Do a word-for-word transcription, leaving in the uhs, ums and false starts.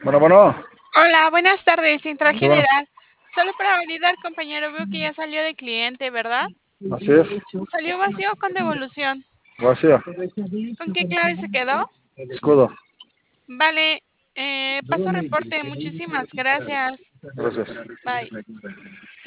Bueno, bueno, Hola, buenas tardes, Central sí, bueno, General. Solo para validar, compañero, veo que ya salió de cliente, ¿verdad? así es, ¿Salió vacío o con devolución? vacía, ¿Con qué clave se quedó? escudo, Vale, eh, paso reporte. Muchísimas gracias. gracias. Bye.